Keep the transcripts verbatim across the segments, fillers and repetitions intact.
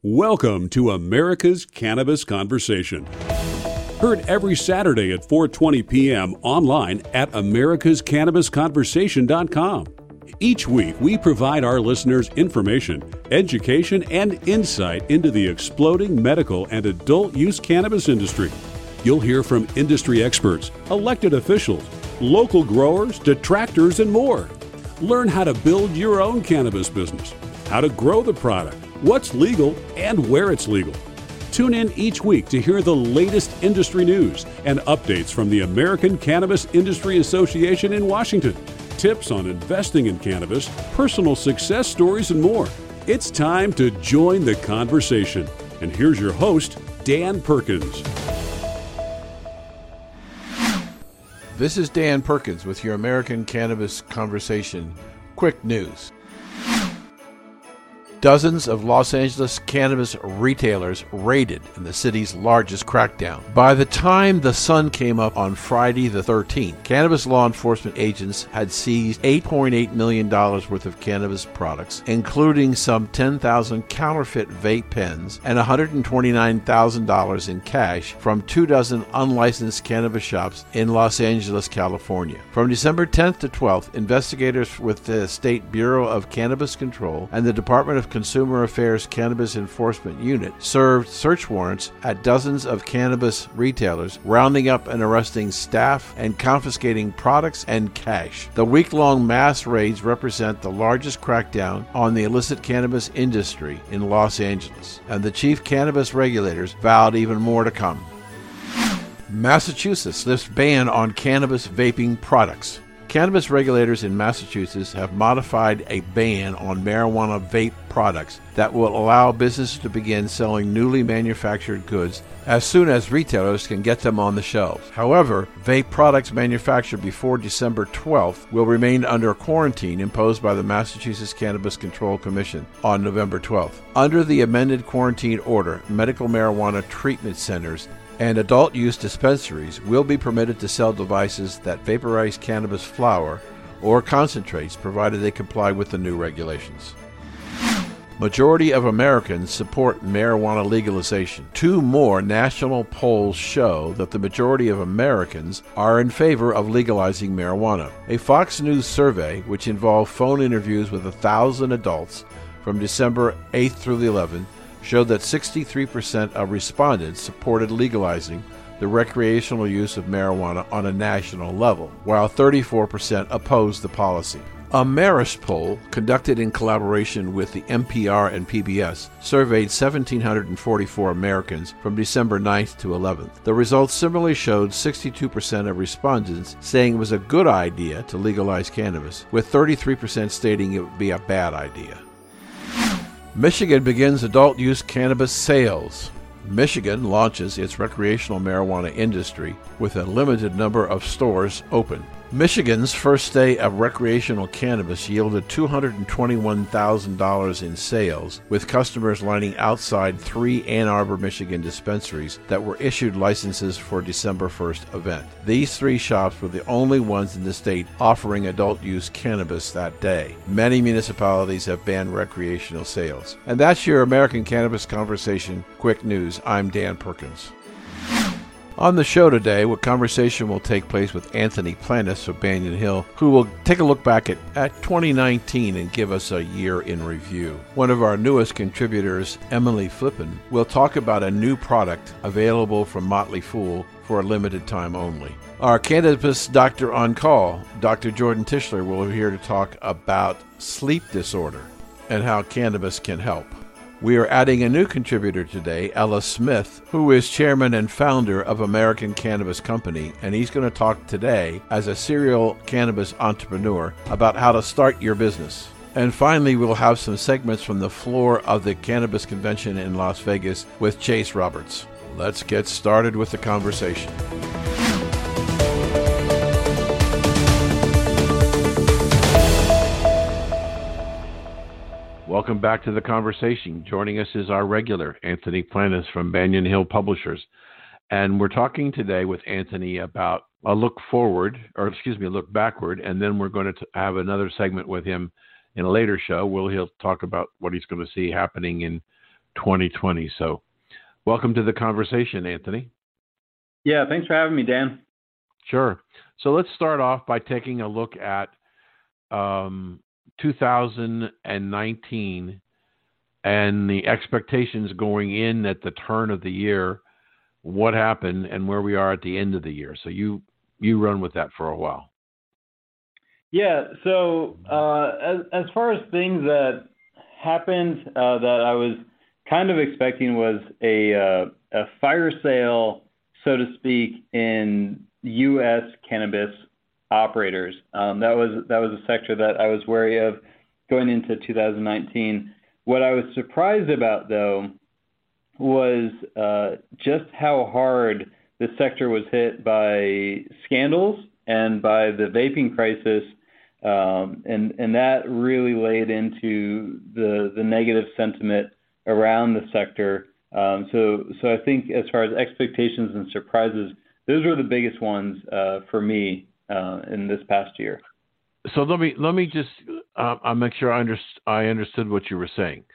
Welcome to America's Cannabis Conversation. Heard every Saturday at four twenty p.m. online at americas cannabis conversation dot com. Each week, we provide our listeners information, education, and insight into the exploding medical and adult use cannabis industry. You'll hear from industry experts, elected officials, local growers, detractors, and more. Learn how to build your own cannabis business, how to grow the product, what's legal, and where it's legal. Tune in each week to hear the latest industry news and updates from the American Cannabis Industry Association in Washington, tips on investing in cannabis, personal success stories, and more. It's time to join the conversation. And here's your host, Dan Perkins. This is Dan Perkins with your American Cannabis Conversation. Quick news. Dozens of Los Angeles cannabis retailers raided in the city's largest crackdown. By the time the sun came up on Friday the thirteenth, cannabis law enforcement agents had seized eight point eight million dollars worth of cannabis products, including some ten thousand counterfeit vape pens and one hundred twenty-nine thousand dollars in cash from two dozen unlicensed cannabis shops in Los Angeles, California. From December tenth to twelfth, investigators with the State Bureau of Cannabis Control and the Department of Consumer Affairs Cannabis Enforcement Unit served search warrants at dozens of cannabis retailers, rounding up and arresting staff and confiscating products and cash. The week-long mass raids represent the largest crackdown on the illicit cannabis industry in Los Angeles, and the chief cannabis regulators vowed even more to come. Massachusetts lifts ban on cannabis vaping products. Cannabis regulators in Massachusetts have modified a ban on marijuana vape products that will allow businesses to begin selling newly manufactured goods as soon as retailers can get them on the shelves. However, vape products manufactured before December twelfth will remain under quarantine imposed by the Massachusetts Cannabis Control Commission on November twelfth. Under the amended quarantine order, medical marijuana treatment centers and adult use dispensaries will be permitted to sell devices that vaporize cannabis flower or concentrates, provided they comply with the new regulations. Majority of Americans support marijuana legalization. Two more national polls show that the majority of Americans are in favor of legalizing marijuana. A Fox News survey, which involved phone interviews with a thousand adults from December eighth through the eleventh, showed that sixty-three percent of respondents supported legalizing the recreational use of marijuana on a national level, while thirty-four percent opposed the policy. A Marist poll, conducted in collaboration with the N P R and P B S, surveyed one thousand seven hundred forty-four Americans from December ninth to eleventh. The results similarly showed sixty-two percent of respondents saying it was a good idea to legalize cannabis, with thirty-three percent stating it would be a bad idea. Michigan begins adult use cannabis sales. Michigan launches its recreational marijuana industry with a limited number of stores open. Michigan's first day of recreational cannabis yielded two hundred twenty-one thousand dollars in sales, with customers lining outside three Ann Arbor, Michigan dispensaries that were issued licenses for December first event. These three shops were the only ones in the state offering adult use cannabis that day. Many municipalities have banned recreational sales. And that's your American Cannabis Conversation Quick News. I'm Dan Perkins. On the show today, a conversation will take place with Anthony Planis of Banyan Hill, who will take a look back at, at twenty nineteen and give us a year in review. One of our newest contributors, Emily Flippen, will talk about a new product available from Motley Fool for a limited time only. Our cannabis doctor on call, Doctor Jordan Tischler, will be here to talk about sleep disorder and how cannabis can help. We are adding a new contributor today, Ella Smith, who is chairman and founder of American Cannabis Company, and he's going to talk today as a serial cannabis entrepreneur about how to start your business. And finally, we'll have some segments from the floor of the Cannabis Convention in Las Vegas with Chase Roberts. Let's get started with the conversation. Welcome back to the conversation. Joining us is our regular, Anthony Planis from Banyan Hill Publishers. And we're talking today with Anthony about a look forward, or excuse me, a look backward, and then we're going to have another segment with him in a later show where he'll talk about what he's going to see happening in twenty twenty. So welcome to the conversation, Anthony. Yeah, thanks for having me, Dan. Sure. So let's start off by taking a look at um, two thousand nineteen and the expectations going in at the turn of the year, what happened and where we are at the end of the year. So you, you run with that for a while. Yeah, so uh, as, as far as things that happened uh, that I was kind of expecting was a, uh, a fire sale, so to speak, in U S cannabis operators. Um, that was that was a sector that I was wary of going into two thousand nineteen. What I was surprised about, though, was uh, just how hard the sector was hit by scandals and by the vaping crisis, um, and and that really laid into the the negative sentiment around the sector. Um, so so I think as far as expectations and surprises, those were the biggest ones uh, for me uh, in this past year. So let me let me just uh, I'll make sure I, under, I understood what you were saying.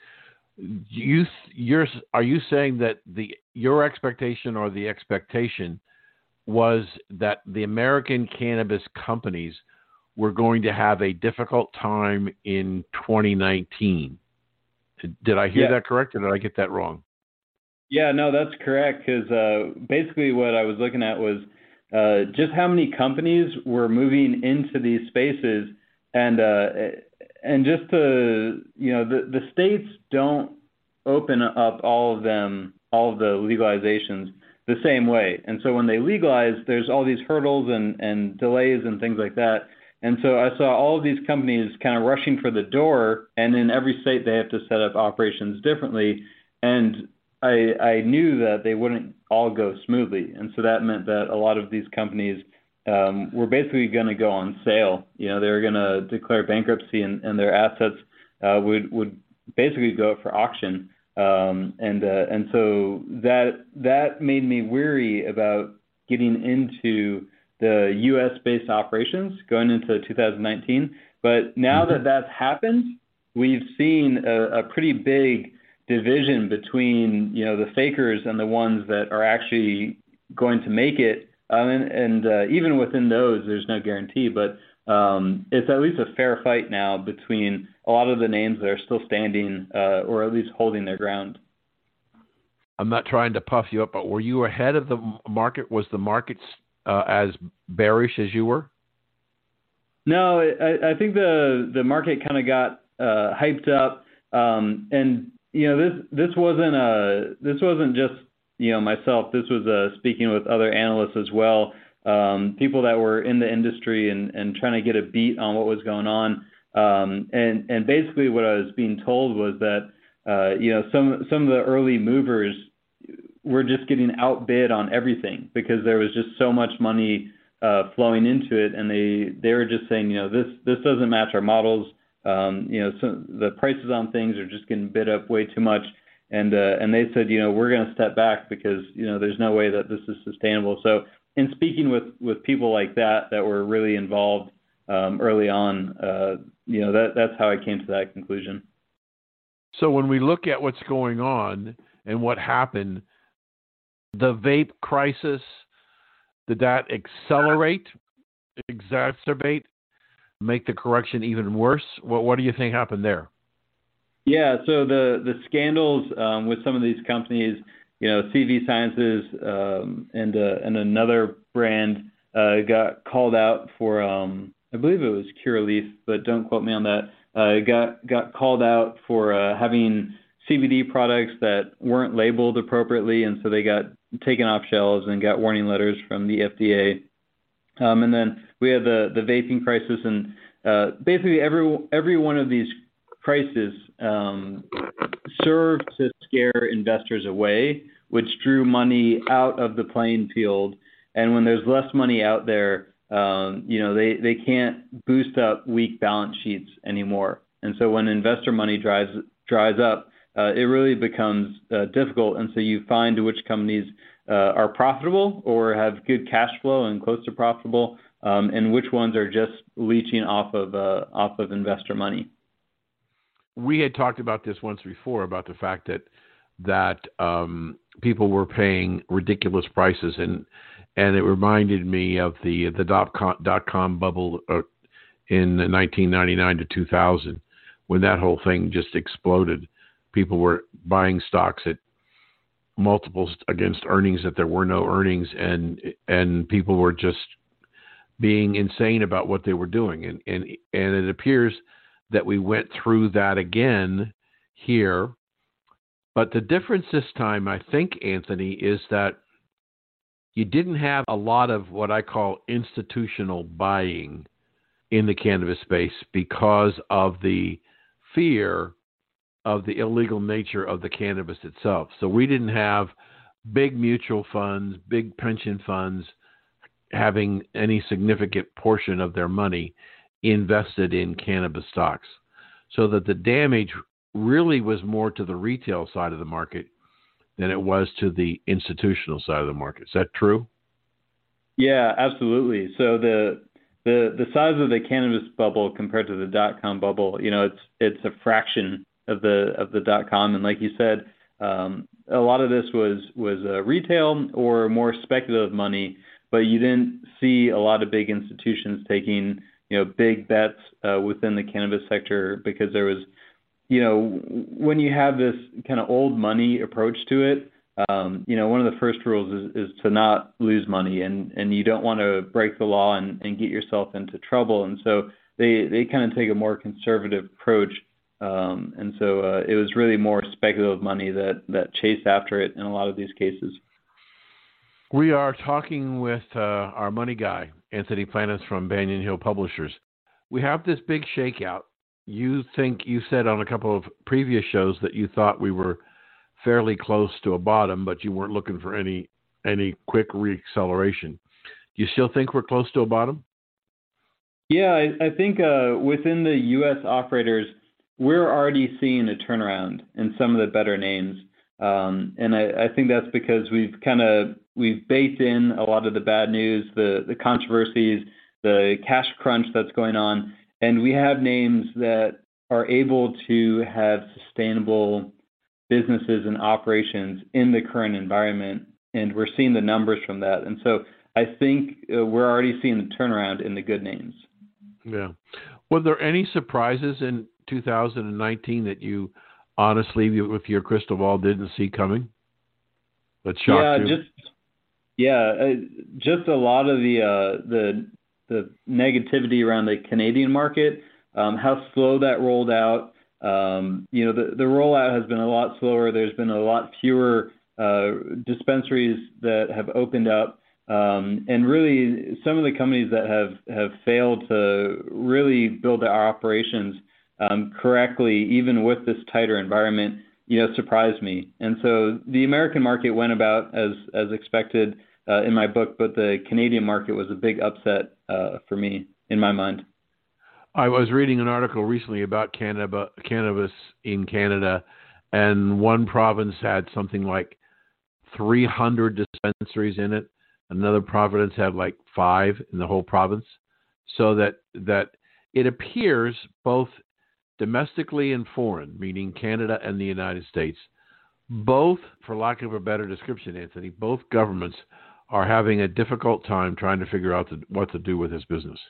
You you're are you saying that the your expectation or the expectation was that the American cannabis companies were going to have a difficult time in twenty nineteen? Did I hear yeah. that correct, or did I get that wrong? Yeah, no, that's correct, because uh, basically what I was looking at was uh, just how many companies were moving into these spaces, and uh, and just to, you know, the, the states don't open up all of them, all of the legalizations the same way. And so when they legalize, there's all these hurdles and, and delays and things like that. And so I saw all of these companies kind of rushing for the door, and in every state they have to set up operations differently. And I, I knew that they wouldn't all go smoothly. And so that meant that a lot of these companies um, were basically going to go on sale. You know, they were going to declare bankruptcy, and, and their assets uh, would, would basically go up for auction. Um, and uh, and so that that made me weary about getting into the U S-based operations going into two thousand nineteen. But now mm-hmm. that that's happened, we've seen a, a pretty big division between, you know, the fakers and the ones that are actually going to make it. Um, and and uh, even within those, there's no guarantee, but um, it's at least a fair fight now between a lot of the names that are still standing uh, or at least holding their ground. I'm not trying to puff you up, but were you ahead of the market? Was the market uh, as bearish as you were? No, I, I think the the market kind of got uh, hyped up, um, and you know this this wasn't a this wasn't just you know myself. This was uh, speaking with other analysts as well, um, people that were in the industry and, and trying to get a beat on what was going on. Um, and and basically what I was being told was that uh, you know some some of the early movers were just getting outbid on everything because there was just so much money uh, flowing into it, and they they were just saying, you know, this this doesn't match our models. Um, you know, so the prices on things are just getting bid up way too much, and uh, and they said, you know, we're going to step back because you know there's no way that this is sustainable. So in speaking with with people like that that were really involved um, early on, uh, you know, that that's how I came to that conclusion. So when we look at what's going on and what happened, the vape crisis, did that accelerate, exacerbate, make the correction even worse? What what do you think happened there? Yeah, so the the scandals um, with some of these companies, you know, C V Sciences um, and uh, and another brand uh, got called out for, um, I believe it was Curaleaf, but don't quote me on that. Uh, got got called out for uh, having C B D products that weren't labeled appropriately, and so they got taken off shelves and got warning letters from the F D A. Um, and then we had the, the vaping crisis, and uh, basically every every one of these crises um, served to scare investors away, which drew money out of the playing field. And when there's less money out there, um, you know, they, they can't boost up weak balance sheets anymore. And so when investor money dries dries up, Uh, it really becomes uh, difficult, and so you find which companies uh, are profitable or have good cash flow and close to profitable, um, and which ones are just leeching off of uh, off of investor money. We had talked about this once before, about the fact that that um, people were paying ridiculous prices, and and it reminded me of the the dot com, dot com bubble uh, in nineteen ninety-nine to two thousand, when that whole thing just exploded. People were buying stocks at multiples against earnings that there were no earnings, and and people were just being insane about what they were doing, and and and it appears that we went through that again here. But the difference this time, I think, Anthony, is that you didn't have a lot of what I call institutional buying in the cannabis space because of the fear of the illegal nature of the cannabis itself. So we didn't have big mutual funds, big pension funds having any significant portion of their money invested in cannabis stocks. So that the damage really was more to the retail side of the market than it was to the institutional side of the market. Is that true? Yeah, absolutely. So the the the size of the cannabis bubble compared to the dot-com bubble, you know, it's it's a fraction of the of the dot-com, and like you said, um, a lot of this was was uh, retail or more speculative money, but you didn't see a lot of big institutions taking, you know, big bets uh, within the cannabis sector, because there was, you know, when you have this kind of old money approach to it, um, you know, one of the first rules is, is to not lose money, and, and you don't want to break the law and, and get yourself into trouble. And so they, they kind of take a more conservative approach. Um, and so uh, it was really more speculative money that, that chased after it in a lot of these cases. We are talking with uh, our money guy, Anthony Planas from Banyan Hill Publishers. We have this big shakeout. You think, you said on a couple of previous shows that you thought we were fairly close to a bottom, but you weren't looking for any any quick reacceleration. Do you still think we're close to a bottom? Yeah, I, I think uh, within the U S operators, we're already seeing a turnaround in some of the better names. Um, and I, I think that's because we've kind of, we've baked in a lot of the bad news, the, the controversies, the cash crunch that's going on. And we have names that are able to have sustainable businesses and operations in the current environment. And we're seeing the numbers from that. And so I think uh, we're already seeing the turnaround in the good names. Yeah. Were there any surprises in two thousand nineteen that you honestly, with your crystal ball, didn't see coming? That shocked yeah, you? Just, yeah, uh, just a lot of the uh, the the negativity around the Canadian market, um, how slow that rolled out. Um, you know, the, the rollout has been a lot slower. There's been a lot fewer uh, dispensaries that have opened up. Um, and really, some of the companies that have, have failed to really build their operations um, correctly, even with this tighter environment, you know, surprised me. And so the American market went about as, as expected uh, in my book, but the Canadian market was a big upset uh, for me, in my mind. I was reading an article recently about cannabis, cannabis in Canada, and one province had something like three hundred dispensaries in it. Another province had like five in the whole province. So that that it appears both domestically and foreign, meaning Canada and the United States, both, for lack of a better description, Anthony, both governments are having a difficult time trying to figure out the, what to do with this business.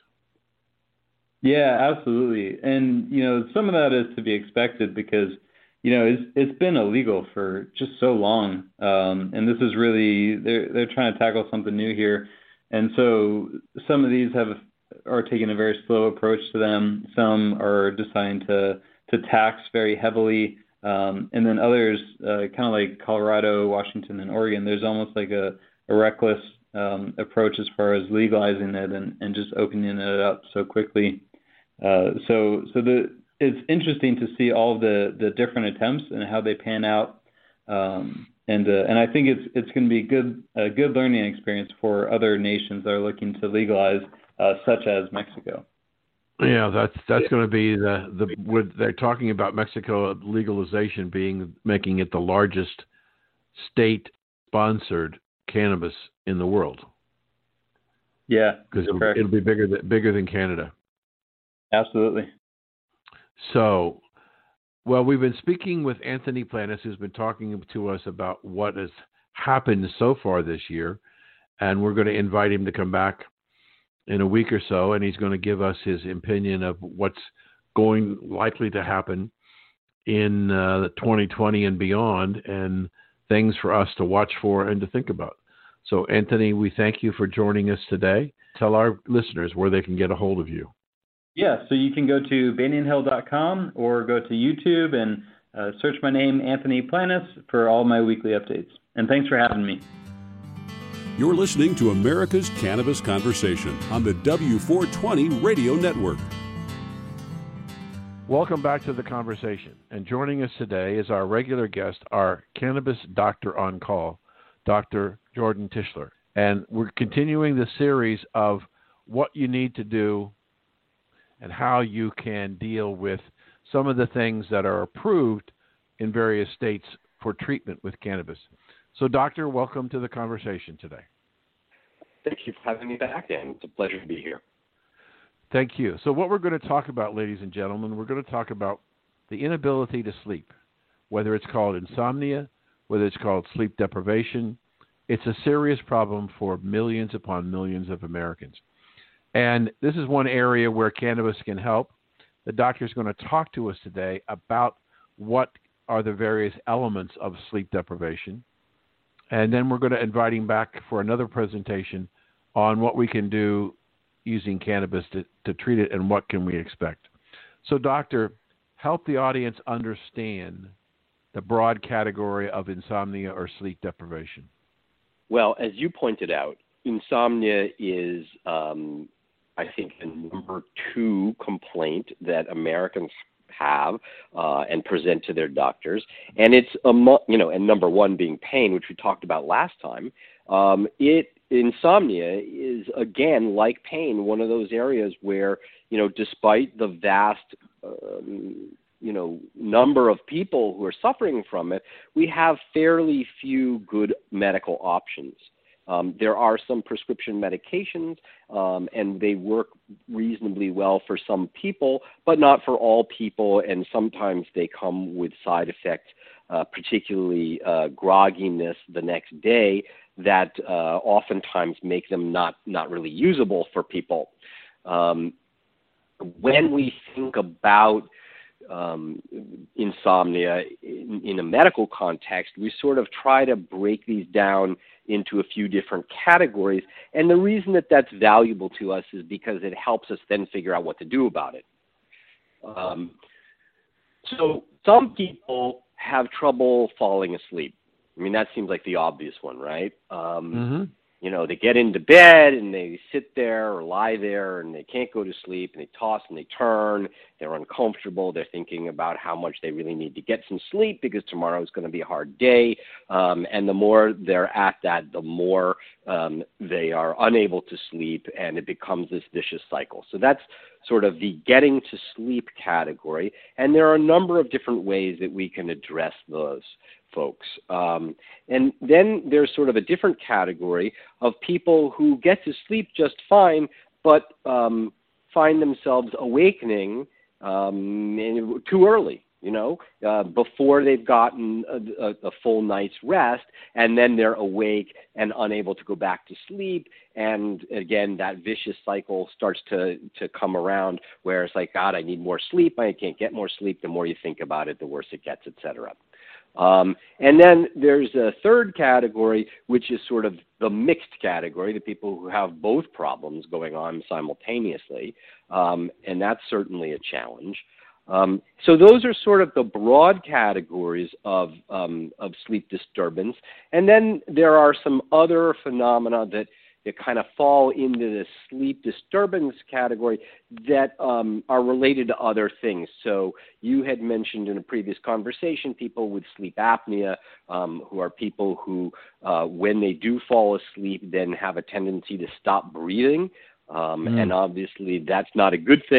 Yeah, absolutely. And, you know, some of that is to be expected because, you know, it's it's been illegal for just so long. Um, and this is really, they're, they're trying to tackle something new here. And so some of these have are taking a very slow approach to them. Some are deciding to, to tax very heavily. Um, and then others, uh, kind of like Colorado, Washington, and Oregon, there's almost like a, a reckless um, approach as far as legalizing it and, and just opening it up so quickly. Uh, so, so the it's interesting to see all of the, the different attempts and how they pan out, um, and uh, and I think it's it's going to be good a good learning experience for other nations that are looking to legalize, uh, such as Mexico. Yeah, that's that's going to be the the what they're talking about Mexico legalization being making it the largest state-sponsored cannabis in the world. Yeah, because it'll, it'll be bigger than bigger than Canada. Absolutely. So Well, we've been speaking with Anthony Planis, who's been talking to us about what has happened so far this year, and we're going to invite him to come back in a week or so, and he's going to give us his opinion of what's going likely to happen in uh, twenty twenty and beyond, and things for us to watch for and to think about. So, Anthony, we thank you for joining us today. Tell our listeners where they can get a hold of you. Yeah, so you can go to banyan hill dot com or go to YouTube and uh, search my name, Anthony Planis, for all my weekly updates. And thanks for having me. You're listening to America's Cannabis Conversation on the W four twenty Radio Network. Welcome back to the conversation. And joining us today is our regular guest, our cannabis doctor on call, Doctor Jordan Tischler. And we're continuing the series of what you need to do and how you can deal with some of the things that are approved in various states for treatment with cannabis. So, Doctor, welcome to the conversation today. Thank you for having me back, and it's a pleasure to be here. Thank you. So what we're going to talk about, ladies and gentlemen, we're going to talk about the inability to sleep, whether it's called insomnia, whether it's called sleep deprivation. It's a serious problem for millions upon millions of Americans. And this is one area where cannabis can help. The doctor is going to talk to us today about what are the various elements of sleep deprivation. And then we're going to invite him back for another presentation on what we can do using cannabis to, to treat it and what can we expect. So, doctor, help the audience understand the broad category of insomnia or sleep deprivation. Well, as you pointed out, insomnia is, um, I think, the number two complaint that Americans have uh, and present to their doctors. And it's, a, you know, and number one being pain, which we talked about last time. Um, it insomnia is, again, like pain, one of those areas where, you know, despite the vast, um, you know, number of people who are suffering from it, we have fairly few good medical options. Um, there are some prescription medications, um, and they work reasonably well for some people, but not for all people, and sometimes they come with side effects, uh, particularly uh, grogginess the next day, that uh, oftentimes make them not, not really usable for people. Um, when we think about um, insomnia in, in a medical context, we sort of try to break these down into a few different categories. And the reason that that's valuable to us is because it helps us then figure out what to do about it. Um, so some people have trouble falling asleep. I mean, that seems like the obvious one, right? Um, mm-hmm. You know, they get into bed and they sit there or lie there and they can't go to sleep and they toss and they turn. They're uncomfortable. They're thinking about how much they really need to get some sleep because tomorrow is going to be a hard day. Um, and the more they're at that, the more um, they are unable to sleep, and it becomes this vicious cycle. So that's sort of the getting to sleep category. And there are a number of different ways that we can address those folks. Um, and then there's sort of a different category of people who get to sleep just fine, but um, find themselves awakening um, too early, you know, uh, before they've gotten a, a, a full night's rest, and then they're awake and unable to go back to sleep. And again, that vicious cycle starts to, to come around where it's like, God, I need more sleep. I can't get more sleep. The more you think about it, the worse it gets, et cetera. Um, and then there's a third category, which is sort of the mixed category, the people who have both problems going on simultaneously, um, and that's certainly a challenge. Um, so those are sort of the broad categories of, um, of sleep disturbance. And then there are some other phenomena that that kind of fall into the sleep disturbance category that um, are related to other things. So you had mentioned in a previous conversation people with sleep apnea, um, who are people who, uh, when they do fall asleep, then have a tendency to stop breathing. Um, mm. And obviously that's not a good thing.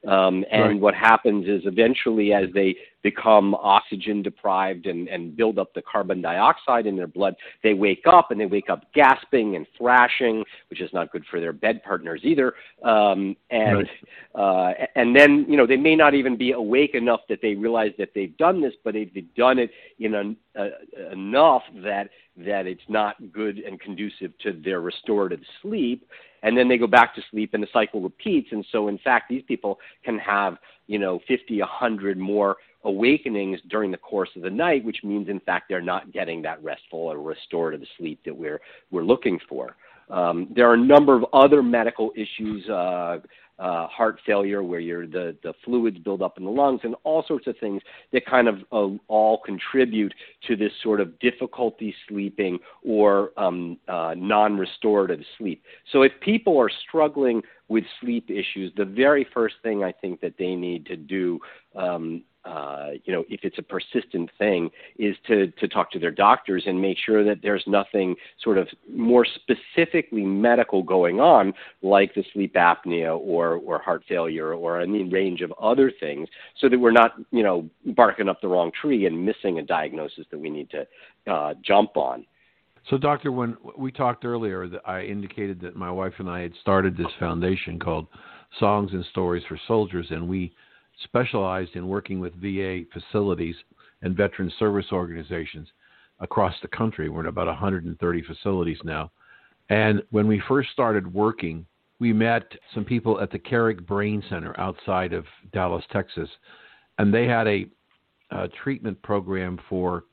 Um, and Right. what happens is eventually as they become oxygen deprived and, and build up the carbon dioxide in their blood, they wake up and they wake up gasping and thrashing, which is not good for their bed partners either. Um, and, Right. uh, and then, you know, they may not even be awake enough that they realize that they've done this, but they've done it in a, uh, enough that, that it's not good and conducive to their restorative sleep. And then they go back to sleep and the cycle repeats. And so, in fact, these people can have, you know, fifty, a hundred more awakenings during the course of the night, which means, in fact, they're not getting that restful or restorative sleep that we're, we're looking for. Um, there are a number of other medical issues, uh, uh, heart failure, where you're, the, the fluids build up in the lungs, and all sorts of things that kind of uh, all contribute to this sort of difficulty sleeping or um, uh, non-restorative sleep. So if people are struggling with sleep issues, the very first thing I think that they need to do, um, uh, you know, if it's a persistent thing, is to, to talk to their doctors and make sure that there's nothing sort of more specifically medical going on, like the sleep apnea or, or heart failure or any range of other things, so that we're not, you know, barking up the wrong tree and missing a diagnosis that we need to uh, jump on. So, Doctor, when we talked earlier, that I indicated that my wife and I had started this foundation called Songs and Stories for Soldiers, and we specialized in working with V A facilities and veteran service organizations across the country. We're in about one hundred thirty facilities now. And when we first started working, we met some people at the Carrick Brain Center outside of Dallas, Texas, and they had a, a treatment program for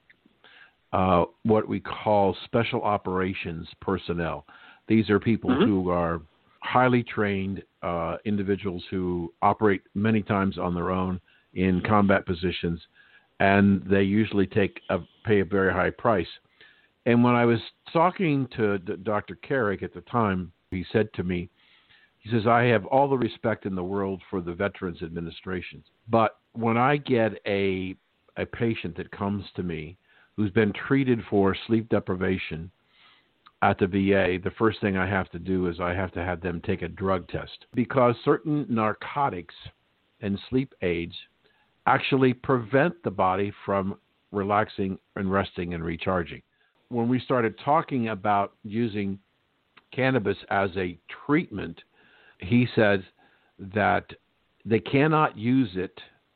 uh, what we call special operations personnel. These are people Mm-hmm. who are highly trained uh, individuals who operate many times on their own in combat positions, and they usually take a, pay a very high price. And when I was talking to D- Doctor Carrick at the time, he said to me, he says, I have all the respect in the world for the Veterans Administration, but when I get a a patient that comes to me who's been treated for sleep deprivation at the V A, the first thing I have to do is I have to have them take a drug test, because certain narcotics and sleep aids actually prevent the body from relaxing and resting and recharging. When we started talking about using cannabis as a treatment, he said that they cannot use it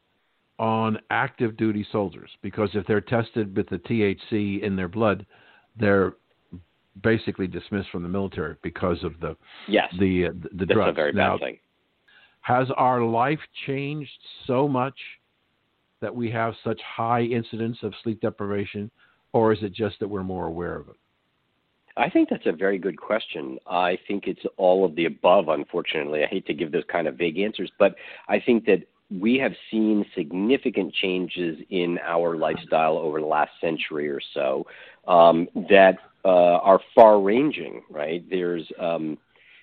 on active duty soldiers, because if they're tested with the T H C in their blood, they're basically dismissed from the military because of the Yes, the uh, the that's drugs. a very Now, bad thing. has our life changed so much that we have such high incidence of sleep deprivation, or is it just that we're more aware of it? I think that's a very good question. I think it's all of the above, unfortunately. I hate to give those kind of vague answers, but I think that we have seen significant changes in our lifestyle over the last century or so um, that uh, are far-ranging, right? There's um,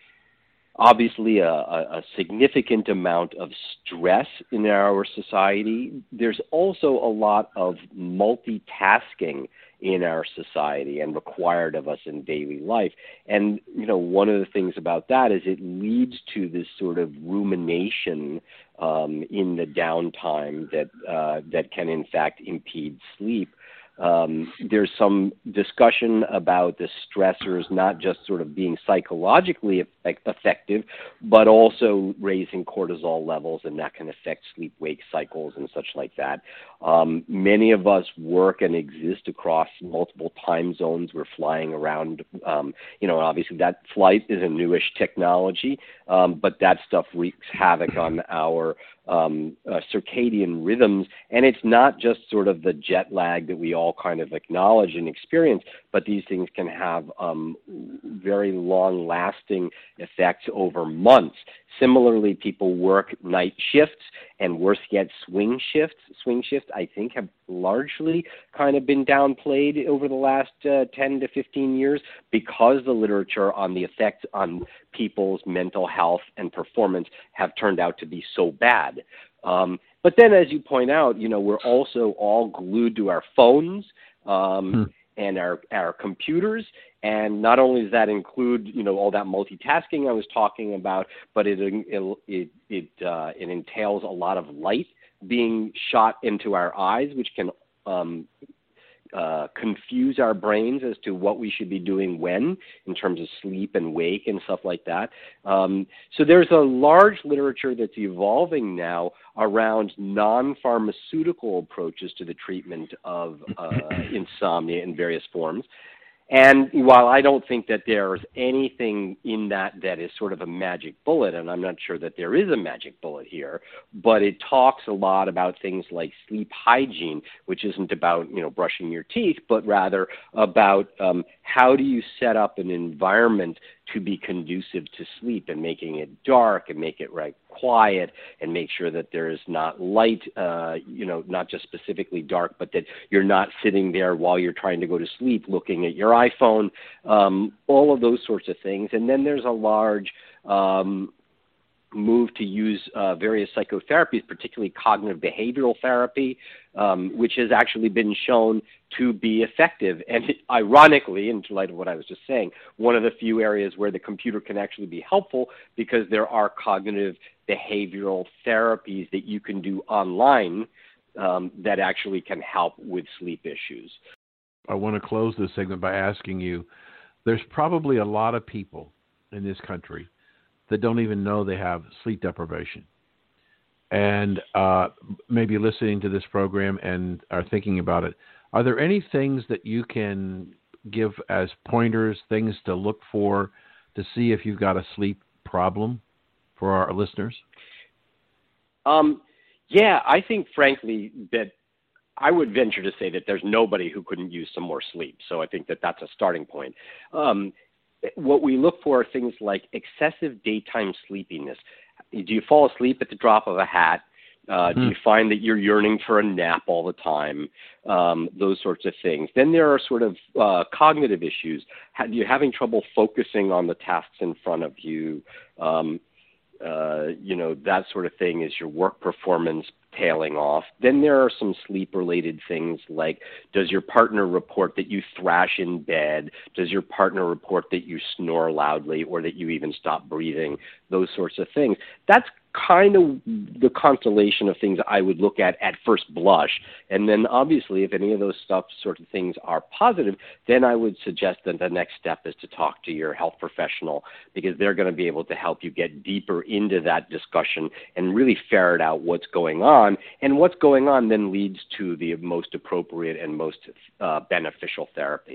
obviously a, a significant amount of stress in our society. There's also a lot of multitasking in our society and required of us in daily life. And, you know, one of the things about that is it leads to this sort of rumination um, in the downtime that uh, that can, in fact, impede sleep. Um, there's some discussion about the stressors not just sort of being psychologically effect- effective, but also raising cortisol levels, and that can affect sleep-wake cycles and such like that. Um, many of us work and exist across multiple time zones. We're flying around, um, you know, obviously that flight is a newish technology, um, but that stuff wreaks havoc on our um, uh, circadian rhythms. And it's not just sort of the jet lag that we all kind of acknowledge and experience, but these things can have um, very long-lasting effects over months. Similarly, people work night shifts, and worse yet, swing shifts. Swing shifts, I think, have largely kind of been downplayed over the last uh, ten to fifteen years because the literature on the effects on people's mental health and performance have turned out to be so bad. Um, but then, as you point out, you know, we're also all glued to our phones. Um, hmm. and our, our computers. And not only does that include, you know, all that multitasking I was talking about, but it it it it, uh, it entails a lot of light being shot into our eyes, which can um, uh, confuse our brains as to what we should be doing when, in terms of sleep and wake and stuff like that. Um, so there's a large literature that's evolving now around non-pharmaceutical approaches to the treatment of uh, insomnia in various forms. And while I don't think that there's anything in that that is sort of a magic bullet, and I'm not sure that there is a magic bullet here, but it talks a lot about things like sleep hygiene, which isn't about, you know, brushing your teeth, but rather about um, how do you set up an environment to be conducive to sleep, and making it dark and make it right quiet, and make sure that there is not light, uh, you know, not just specifically dark, but that you're not sitting there while you're trying to go to sleep looking at your iPhone, um, all of those sorts of things. And then there's a large um, move to use uh, various psychotherapies, particularly cognitive behavioral therapy, um, which has actually been shown to be effective. And ironically, in light of what I was just saying, one of the few areas where the computer can actually be helpful, because there are cognitive behavioral therapies that you can do online um, that actually can help with sleep issues. I want to close this segment by asking you, there's probably a lot of people in this country that don't even know they have sleep deprivation, and uh, maybe listening to this program and are thinking about it. Are there any things that you can give as pointers, things to look for to see if you've got a sleep problem for our listeners? Um, yeah, I think, frankly, that I would venture to say that there's nobody who couldn't use some more sleep. So I think that that's a starting point. Um, what we look for are things like excessive daytime sleepiness. Do you fall asleep at the drop of a hat? Uh, mm-hmm. Do you find that you're yearning for a nap all the time? Um, those sorts of things. Then there are sort of uh, cognitive issues. How, you're having trouble focusing on the tasks in front of you. Um, uh, you know, that sort of thing. Is your work performance tailing off? Then there are some sleep-related things like, does your partner report that you thrash in bed? Does your partner report that you snore loudly, or that you even stop breathing? Those sorts of things. That's kind of the constellation of things I would look at at first blush. And then obviously, if any of those stuff sort of things are positive, then I would suggest that the next step is to talk to your health professional, because they're going to be able to help you get deeper into that discussion and really ferret out what's going on. And what's going on then leads to the most appropriate and most uh, beneficial therapy.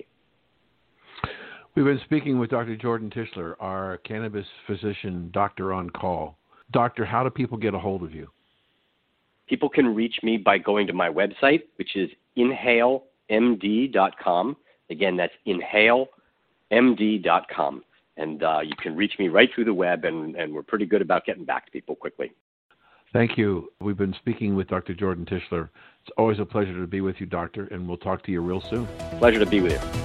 We've been speaking with Doctor Jordan Tischler, our cannabis physician doctor on call. Doctor, how do people get a hold of you? People can reach me by going to my website, which is inhale m d dot com. Again, that's inhale m d dot com. And uh, you can reach me right through the web, and, and we're pretty good about getting back to people quickly. Thank you. We've been speaking with Doctor Jordan Tischler. It's always a pleasure to be with you, Doctor, and we'll talk to you real soon. Pleasure to be with you.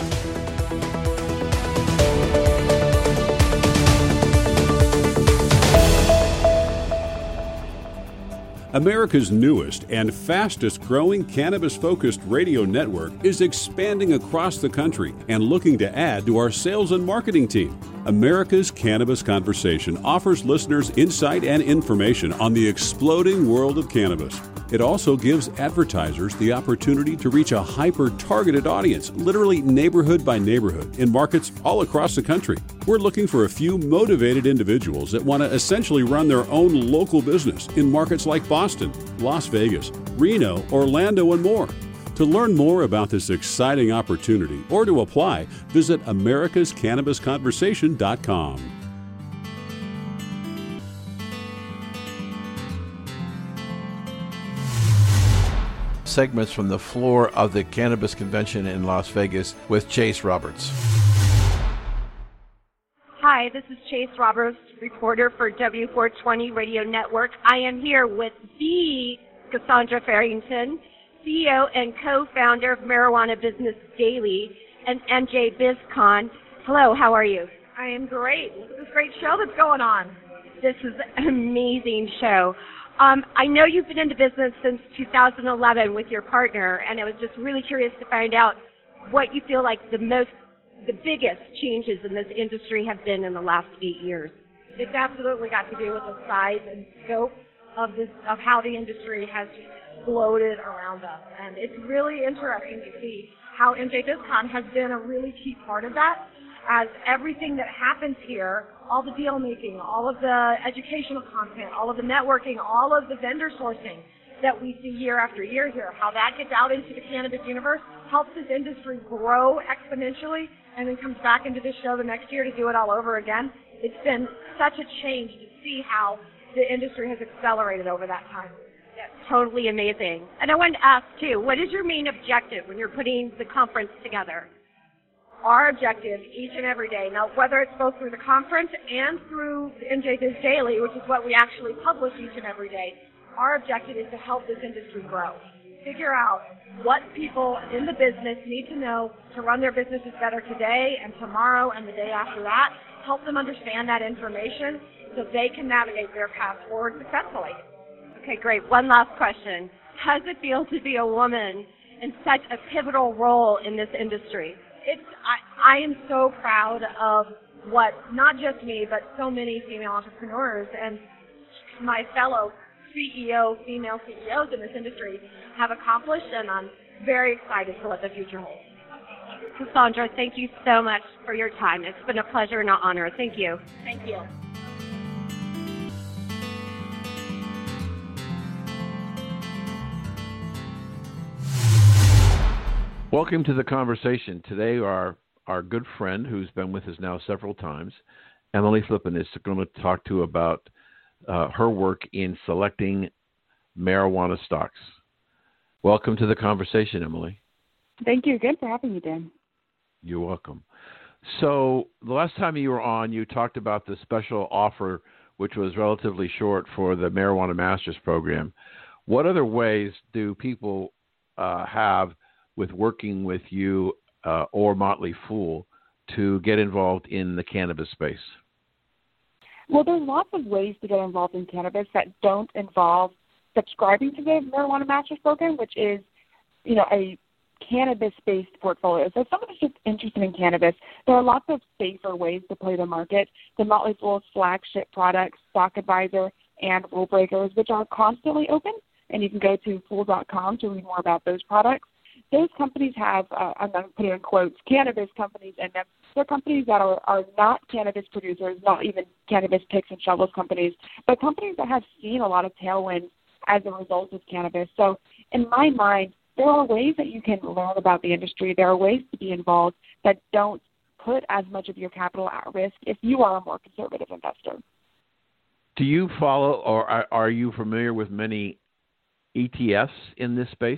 America's newest and fastest growing cannabis-focused radio network is expanding across the country and looking to add to our sales and marketing team. America's Cannabis Conversation offers listeners insight and information on the exploding world of cannabis. It also gives advertisers the opportunity to reach a hyper-targeted audience, literally neighborhood by neighborhood, in markets all across the country. We're looking for a few motivated individuals that want to essentially run their own local business in markets like Boston, Las Vegas, Reno, Orlando, and more. To learn more about this exciting opportunity or to apply, visit americas cannabis conversation dot com. Segments from the floor of the Cannabis Convention in Las Vegas with Chase Roberts. Hi, this is Chase Roberts, reporter for W four twenty Radio Network. I am here with the Cassandra Farrington, C E O and co-founder of Marijuana Business Daily, and M J BizCon. Hello, how are you? I am great. Look at this great show that's going on. This is an amazing show. Um, I know you've been into business since two thousand eleven with your partner, and I was just really curious to find out what you feel like the most, the biggest changes in this industry have been in the last eight years. It's absolutely got to do with the size and scope of this, of how the industry has exploded around us. And it's really interesting to see how M J BizCon has been a really key part of that, as everything that happens here, all the deal making, all of the educational content, all of the networking, all of the vendor sourcing that we see year after year here, how that gets out into the cannabis universe, helps this industry grow exponentially, and then comes back into this show the next year to do it all over again. It's been such a change to see how the industry has accelerated over that time. That's totally amazing. And I wanted to ask, too, what is your main objective when you're putting the conference together? Our objective each and every day, now whether it's both through the conference and through the M J Biz Daily, which is what we actually publish each and every day, our objective is to help this industry grow. Figure out what people in the business need to know to run their businesses better today and tomorrow and the day after that. Help them understand that information so they can navigate their path forward successfully. Okay, great. One last question. How does it feel to be a woman in such a pivotal role in this industry? It's, I, I am so proud of what not just me, but so many female entrepreneurs and my fellow C E O, female C E Os in this industry have accomplished, and I'm very excited for what the future holds. Cassandra, thank you so much for your time. It's been a pleasure and an honor. Thank you. Thank you. Welcome to the conversation. Today, our, our good friend, who's been with us now several times, Emily Flippen, is going to talk to about uh, her work in selecting marijuana stocks. Welcome to the conversation, Emily. Thank you. Good for having me, Dan. You're welcome. So the last time you were on, you talked about the special offer, which was relatively short for the Marijuana Masters program. What other ways do people uh, have with working with you uh, or Motley Fool to get involved in the cannabis space? Well, there's lots of ways to get involved in cannabis that don't involve subscribing to the Marijuana Masters program, which is, you know, a cannabis-based portfolio. So if someone is just interested in cannabis, there are lots of safer ways to play the market. The Motley Fool's flagship products, Stock Advisor and Rule Breakers, which are constantly open, and you can go to fool dot com to read more about those products. Those companies have, uh, I'm going to put it in quotes, cannabis companies in them. They're companies that are, are not cannabis producers, not even cannabis picks and shovels companies, but companies that have seen a lot of tailwinds as a result of cannabis. So in my mind, there are ways that you can learn about the industry. There are ways to be involved that don't put as much of your capital at risk if you are a more conservative investor. Do you follow or are, are you familiar with many E T Fs in this space?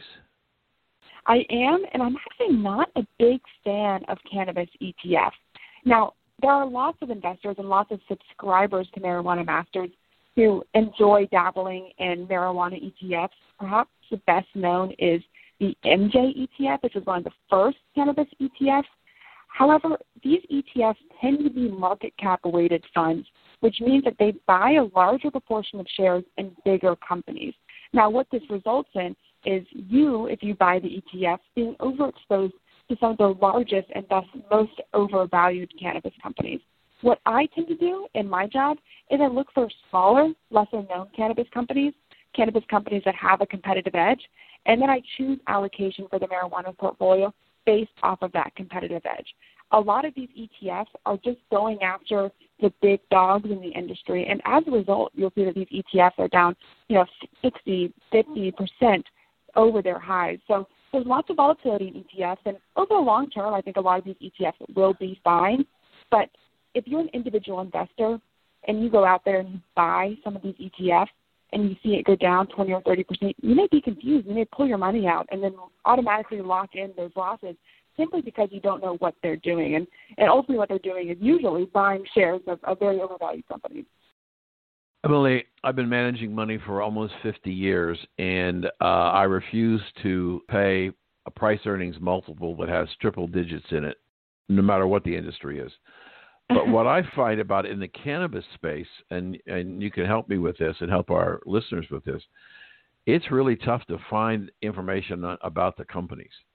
I am, and I'm actually not a big fan of cannabis E T Fs. Now, there are lots of investors and lots of subscribers to Marijuana Masters who enjoy dabbling in marijuana E T Fs. Perhaps the best known is the M J E T F, which was one of the first cannabis E T Fs. However, these E T Fs tend to be market cap weighted funds, which means that they buy a larger proportion of shares in bigger companies. Now, what this results in is you, if you buy the E T Fs, being overexposed to some of the largest and thus most overvalued cannabis companies. What I tend to do in my job is I look for smaller, lesser-known cannabis companies, cannabis companies that have a competitive edge, and then I choose allocation for the marijuana portfolio based off of that competitive edge. A lot of these E T Fs are just going after the big dogs in the industry, and as a result, you'll see that these E T Fs are down, you know, sixty, fifty percent over their highs. So there's lots of volatility in E T Fs, and over the long term, I think a lot of these E T Fs will be fine. But if you're an individual investor and you go out there and you buy some of these E T Fs and you see it go down twenty or thirty percent, you may be confused. You may pull your money out and then automatically lock in those losses simply because you don't know what they're doing. And, and ultimately what they're doing is usually buying shares of, of very overvalued companies. Emily, I've been managing money for almost fifty years, and uh, I refuse to pay a price-earnings multiple that has triple digits in it, no matter what the industry is. But what I find about in the cannabis space, and, and you can help me with this and help our listeners with this, it's really tough to find information about the companies.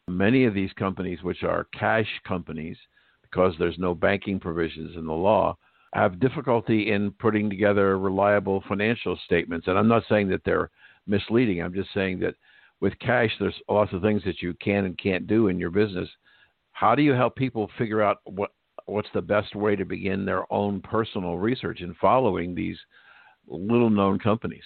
Many of these companies, which are cash companies, because there's no banking provisions in the law, have difficulty in putting together reliable financial statements. And I'm not saying that they're misleading. I'm just saying that with cash, there's lots of things that you can and can't do in your business. How do you help people figure out what what's the best way to begin their own personal research in following these little-known companies?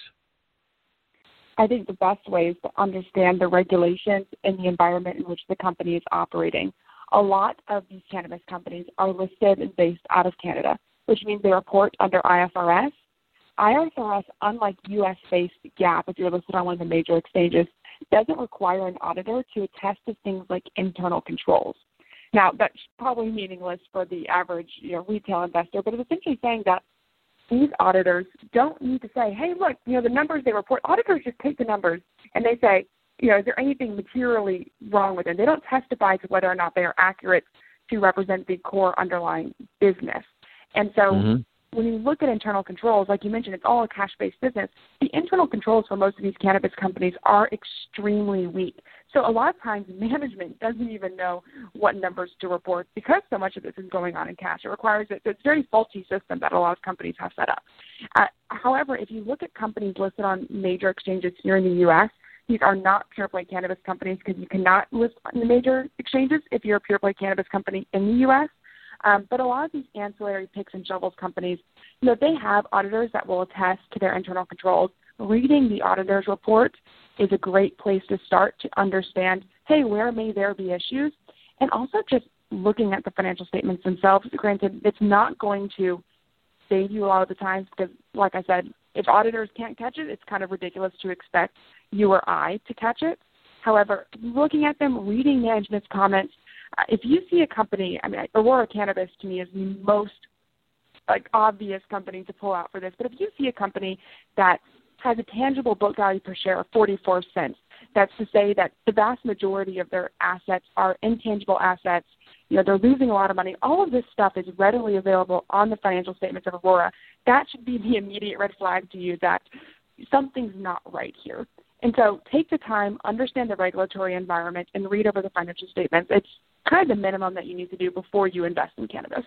I think the best way is to understand the regulations and the environment in which the company is operating. A lot of these cannabis companies are listed and based out of Canada, which means they report under I F R S. I F R S, unlike U S-based GAAP, if you're listed on one of the major exchanges, doesn't require an auditor to attest to things like internal controls. Now, that's probably meaningless for the average you know, retail investor, but it's essentially saying that these auditors don't need to say, hey, look, you know, the numbers they report, auditors just take the numbers and they say, you know, is there anything materially wrong with them? They don't testify to whether or not they are accurate to represent the core underlying business. And so mm-hmm. when you look at internal controls, like you mentioned, it's all a cash-based business. The internal controls for most of these cannabis companies are extremely weak. So a lot of times management doesn't even know what numbers to report because so much of this is going on in cash. It requires it. It's a very faulty system that a lot of companies have set up. Uh, however, if you look at companies listed on major exchanges here in the U S, these are not pure-play cannabis companies because you cannot list on the major exchanges if you're a pure-play cannabis company in the U S. Um, but a lot of these ancillary picks and shovels companies, you know, they have auditors that will attest to their internal controls. Reading the auditor's report is a great place to start to understand, hey, where may there be issues? And also just looking at the financial statements themselves. Granted, it's not going to save you a lot of the times because, like I said, if auditors can't catch it, it's kind of ridiculous to expect you or I to catch it. However, looking at them, reading management's comments, uh, if you see a company, I mean, Aurora Cannabis to me is the most like obvious company to pull out for this, but if you see a company that has a tangible book value per share of forty-four cents, that's to say that the vast majority of their assets are intangible assets, you know, they're losing a lot of money. All of this stuff is readily available on the financial statements of Aurora. That should be the immediate red flag to you that something's not right here. And so take the time, understand the regulatory environment, and read over the financial statements. It's kind of the minimum that you need to do before you invest in cannabis.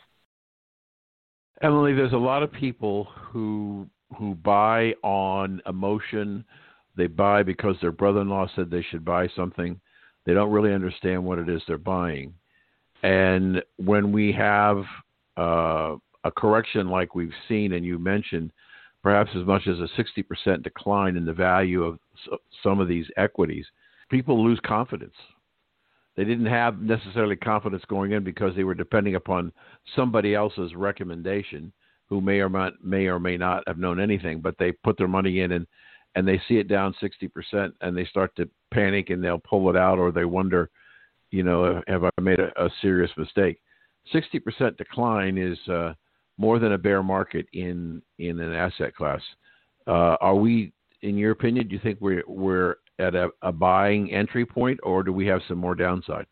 Emily, there's a lot of people who who buy on emotion. They buy because their brother-in-law said they should buy something. They don't really understand what it is they're buying. And when we have uh, a correction like we've seen, and you mentioned perhaps as much as a sixty percent decline in the value of some of these equities, people lose confidence. They didn't have necessarily confidence going in because they were depending upon somebody else's recommendation, who may or not, may or may not have known anything, but they put their money in and, and they see it down sixty percent and they start to panic and they'll pull it out, or they wonder, you know, have I made a, a serious mistake? sixty percent decline is uh, more than a bear market in, in an asset class. Uh, are we, in your opinion, do you think we're, we're at a, a buying entry point, or do we have some more downside?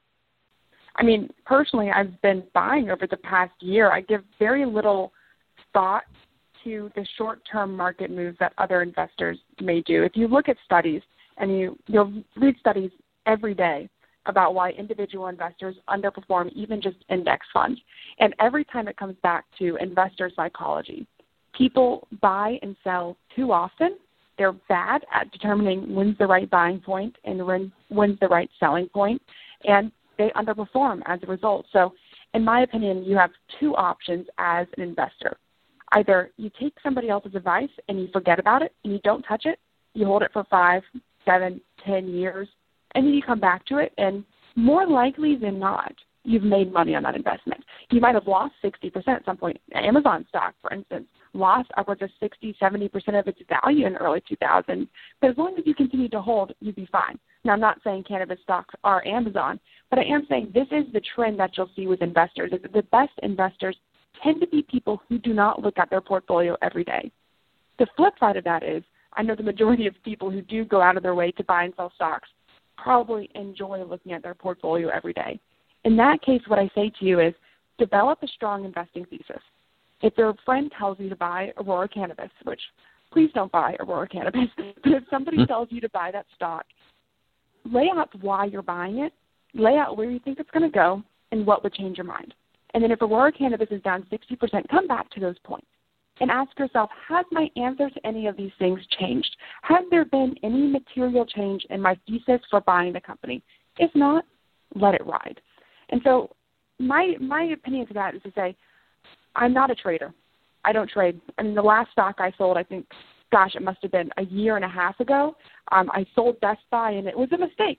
I mean, personally, I've been buying over the past year. I give very little thought to the short-term market moves that other investors may do. If you look at studies, and you, you'll read studies every day about why individual investors underperform even just index funds. And every time it comes back to investor psychology, people buy and sell too often. They're bad at determining when's the right buying point and when, when's the right selling point, and they underperform as a result. So in my opinion, you have two options as an investor. Either you take somebody else's advice and you forget about it and you don't touch it, you hold it for five, seven, ten years, and then you come back to it, and more likely than not, you've made money on that investment. You might have lost sixty percent at some point. Amazon stock, for instance, lost upwards of sixty, seventy percent of its value in the early two thousands. But as long as you continue to hold, you'd be fine. Now, I'm not saying cannabis stocks are Amazon, but I am saying this is the trend that you'll see with investors. Is that the best investors tend to be people who do not look at their portfolio every day. The flip side of that is I know the majority of people who do go out of their way to buy and sell stocks probably enjoy looking at their portfolio every day. In that case, what I say to you is develop a strong investing thesis. If your friend tells you to buy Aurora Cannabis, which please don't buy Aurora Cannabis, but if somebody tells you to buy that stock, lay out why you're buying it lay out where you think it's going to go and what would change your mind. And then if Aurora Cannabis is down sixty percent, come back to those points and ask yourself, has my answer to any of these things changed? Has there been any material change in my thesis for buying the company? If not, let it ride. And so my my opinion to that is to say, I'm not a trader. I don't trade. I mean, the last stock I sold, I think, gosh, it must have been a year and a half ago. Um, I sold Best Buy, and it was a mistake.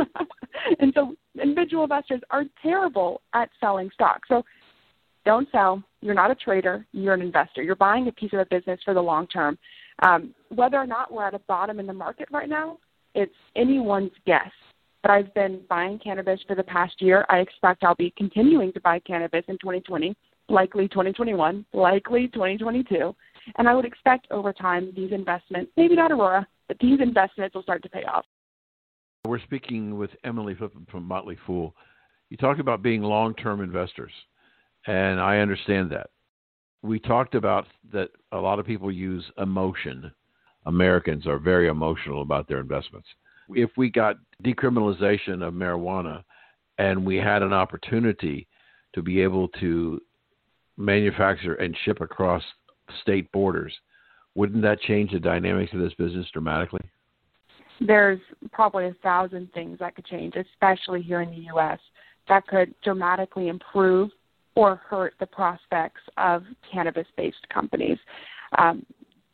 And so individual investors are terrible at selling stock. So don't sell. You're not a trader. You're an investor. You're buying a piece of a business for the long term. Um, whether or not we're at a bottom in the market right now, it's anyone's guess. But I've been buying cannabis for the past year. I expect I'll be continuing to buy cannabis in twenty twenty, likely twenty twenty-one, likely twenty twenty-two. And I would expect over time these investments, maybe not Aurora, but these investments will start to pay off. We're speaking with Emily Flippen from Motley Fool. You talked about being long-term investors, and I understand that. We talked about that a lot of people use emotion. Americans are very emotional about their investments. If we got decriminalization of marijuana and we had an opportunity to be able to manufacture and ship across state borders, wouldn't that change the dynamics of this business dramatically? There's probably a thousand things that could change, especially here in the U S, that could dramatically improve or hurt the prospects of cannabis-based companies. Um,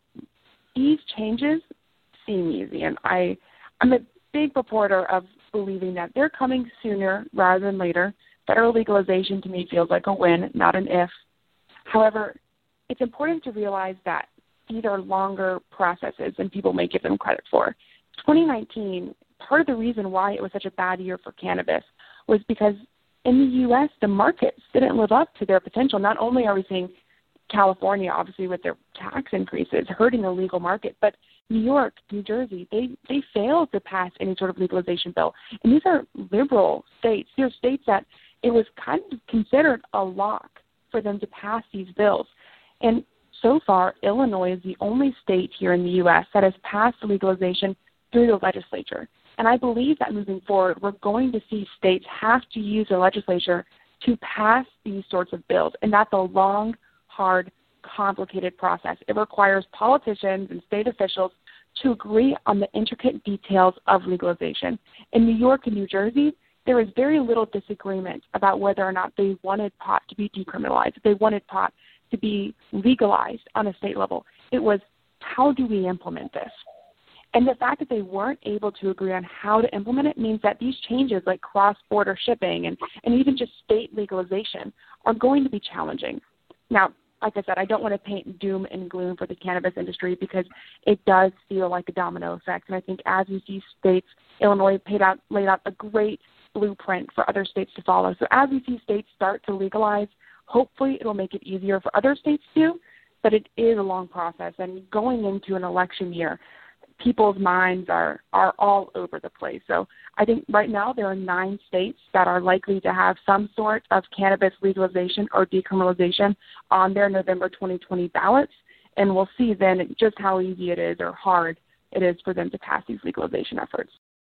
these changes seem easy, and I, I'm a big supporter of believing that they're coming sooner rather than later. Federal legalization to me feels like a win, not an if. However, it's important to realize that these are longer processes than people may give them credit for. twenty nineteen, part of the reason why it was such a bad year for cannabis was because in the U S, the markets didn't live up to their potential. Not only are we seeing California, obviously, with their tax increases, hurting the legal market, but New York, New Jersey, they, they failed to pass any sort of legalization bill. And these are liberal states. These are states that it was kind of considered a lock for them to pass these bills. And so far, Illinois is the only state here in the U S that has passed legalization through the legislature. And I believe that moving forward, we're going to see states have to use the legislature to pass these sorts of bills. And that's a long, hard, complicated process. It requires politicians and state officials to agree on the intricate details of legalization. In New York and New Jersey, there is very little disagreement about whether or not they wanted pot to be decriminalized, if they wanted pot to be legalized on a state level. It was, how do we implement this? And the fact that they weren't able to agree on how to implement it means that these changes like cross-border shipping and, and even just state legalization are going to be challenging. Now, like I said, I don't want to paint doom and gloom for the cannabis industry because it does feel like a domino effect. And I think as we see states, Illinois paid out, laid out a great blueprint for other states to follow. So as we see states start to legalize, hopefully it will make it easier for other states too, but it is a long process. And going into an election year, people's minds are, are all over the place. So I think right now there are nine states that are likely to have some sort of cannabis legalization or decriminalization on their November twenty twenty ballots. And we'll see then just how easy it is or hard it is for them to pass these legalization efforts.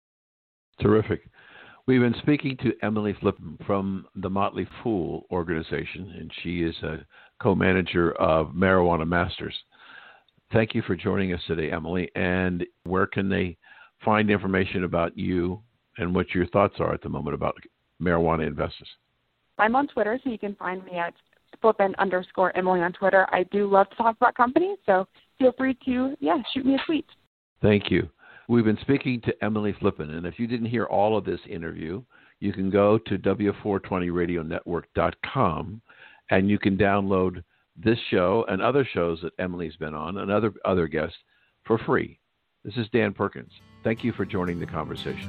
Terrific. We've been speaking to Emily Flippen from the Motley Fool organization, and she is a co-manager of Marijuana Masters. Thank you for joining us today, Emily. And where can they find information about you and what your thoughts are at the moment about marijuana investors? I'm on Twitter, so you can find me at Flippen underscore Emily on Twitter. I do love to talk about companies, so feel free to, yeah, shoot me a tweet. Thank you. We've been speaking to Emily Flippen, and if you didn't hear all of this interview, you can go to W four twenty radio network dot com, and you can download this show and other shows that Emily's been on and other, other guests for free. This is Dan Perkins. Thank you for joining the conversation.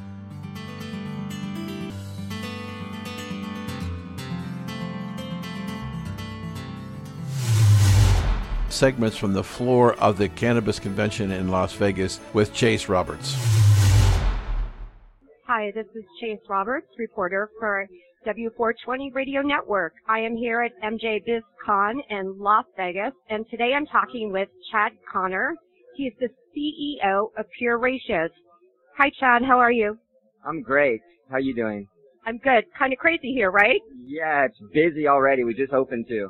Segments from the floor of the Cannabis Convention in Las Vegas with Chase Roberts. Hi, this is Chase Roberts, reporter for W four twenty Radio Network. I am here at M J BizCon in Las Vegas, and today I'm talking with Chad Connor. He's the C E O of Pure Ratios. Hi, Chad. How are you? I'm great. How are you doing? I'm good. Kind of crazy here, right? Yeah, it's busy already. We just opened too.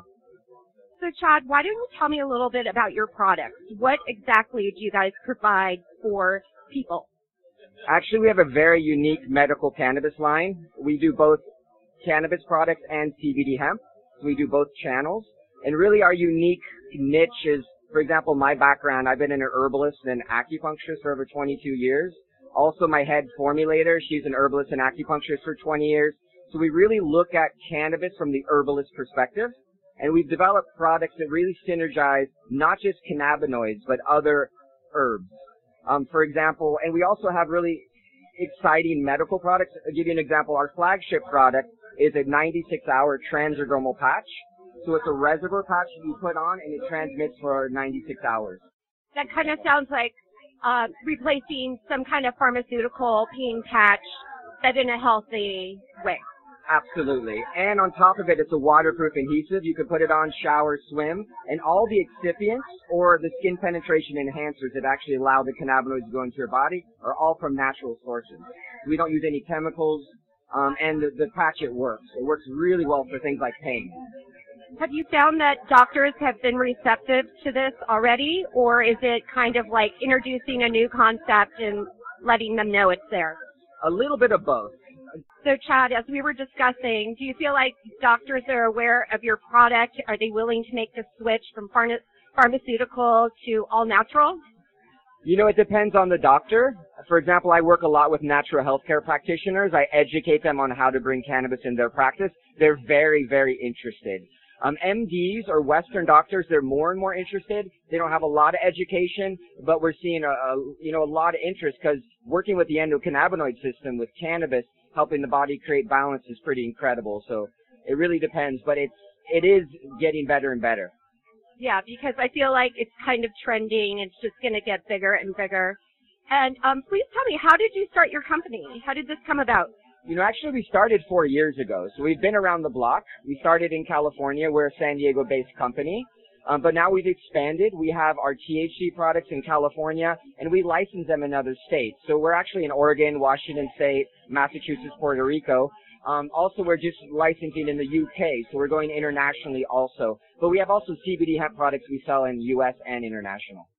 So, Chad, why don't you tell me a little bit about your products? What exactly do you guys provide for people? Actually, we have a very unique medical cannabis line. We do both cannabis products and C B D hemp. So we do both channels. And really our unique niche is, for example, my background, I've been an herbalist and acupuncturist for over twenty-two years. Also, my head formulator, she's an herbalist and acupuncturist for twenty years. So we really look at cannabis from the herbalist perspective. And we've developed products that really synergize not just cannabinoids, but other herbs. Um, for example, and we also have really exciting medical products. I'll give you an example. Our flagship product is a ninety-six hour transdermal patch. So it's a reservoir patch that you put on, and it transmits for ninety-six hours. That kind of sounds like uh, replacing some kind of pharmaceutical pain patch, but in a healthy way. Absolutely. And on top of it, it's a waterproof adhesive. You can put it on, shower, swim, and all the excipients or the skin penetration enhancers that actually allow the cannabinoids to go into your body are all from natural sources. We don't use any chemicals, um, and the, the patch, it works. It works really well for things like pain. Have you found that doctors have been receptive to this already, or is it kind of like introducing a new concept and letting them know it's there? A little bit of both. So, Chad, as we were discussing, do you feel like doctors are aware of your product? Are they willing to make the switch from pharma- pharmaceutical to all natural? You know, it depends on the doctor. For example, I work a lot with natural healthcare practitioners. I educate them on how to bring cannabis in their practice. They're very, very interested. Um, M Ds or Western doctors, they're more and more interested. They don't have a lot of education, but we're seeing a, a you know, a lot of interest because working with the endocannabinoid system with cannabis, helping the body create balance is pretty incredible. So it really depends, but it's, it is getting better and better. Yeah, because I feel like it's kind of trending. It's just going to get bigger and bigger. And um, please tell me, how did you start your company? How did this come about? You know, actually we started four years ago, so we've been around the block. We started in California. We're a San Diego-based company, um, but now we've expanded. We have our T H C products in California, and we license them in other states. So we're actually in Oregon, Washington State, Massachusetts, Puerto Rico. Um, also, we're just licensing in the U K, so we're going internationally also. But we have also C B D hemp products we sell in U S and international.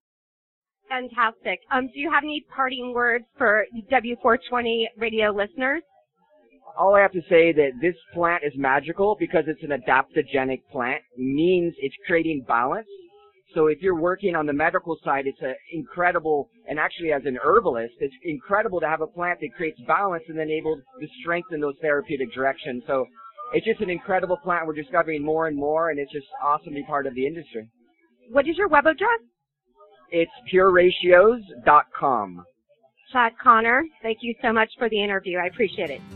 Fantastic. Um, do you have any parting words for W four twenty radio listeners? All I have to say that this plant is magical because it's an adaptogenic plant, means it's creating balance. So if you're working on the medical side, it's a incredible, and actually as an herbalist, it's incredible to have a plant that creates balance and then able to strengthen those therapeutic directions. So it's just an incredible plant. We're discovering more and more, and it's just awesome to be part of the industry. What is your web address? It's pure ratios dot com. Chad Connor, thank you so much for the interview. I appreciate it.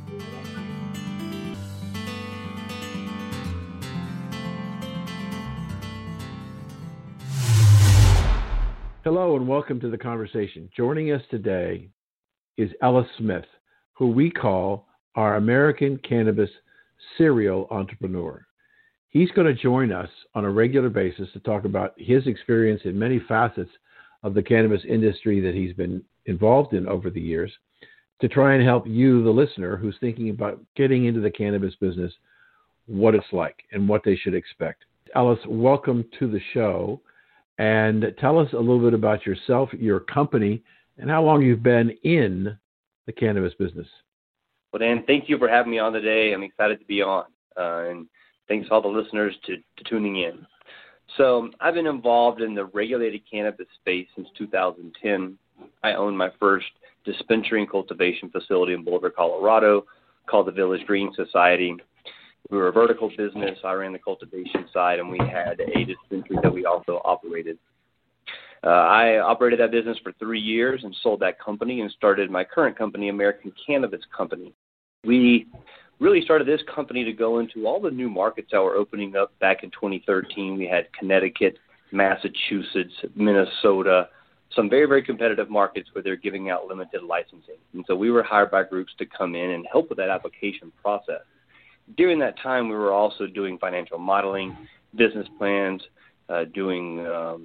Hello and welcome to the conversation. Joining us today is Ellis Smith, who we call our American cannabis serial entrepreneur. He's going to join us on a regular basis to talk about his experience in many facets of the cannabis industry that he's been involved in over the years, to try and help you, the listener, who's thinking about getting into the cannabis business, what it's like and what they should expect. Ellis, welcome to the show. And tell us a little bit about yourself, your company, and how long you've been in the cannabis business. Well, Dan, thank you for having me on today. I'm excited to be on. Uh, and thanks to all the listeners to, to tuning in. So I've been involved in the regulated cannabis space since two thousand ten. I owned my first dispensary and cultivation facility in Boulder, Colorado, called the Village Green Society. We were a vertical business. I ran the cultivation side, and we had a dispensary that we also operated. Uh, I operated that business for three years and sold that company and started my current company, American Cannabis Company. We really started this company to go into all the new markets that were opening up back in twenty thirteen. We had Connecticut, Massachusetts, Minnesota, some very, very competitive markets where they're giving out limited licensing. And so we were hired by groups to come in and help with that application process. During that time, we were also doing financial modeling, business plans, uh, doing um,